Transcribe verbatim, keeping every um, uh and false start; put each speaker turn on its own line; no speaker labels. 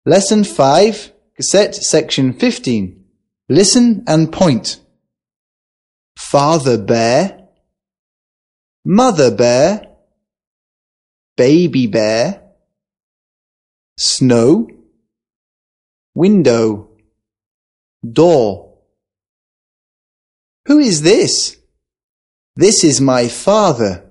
Lesson five, Cassette Section fifteen. Listen and point. Father bear, mother bear, baby bear, snow, window, door. Who is this? This is my father.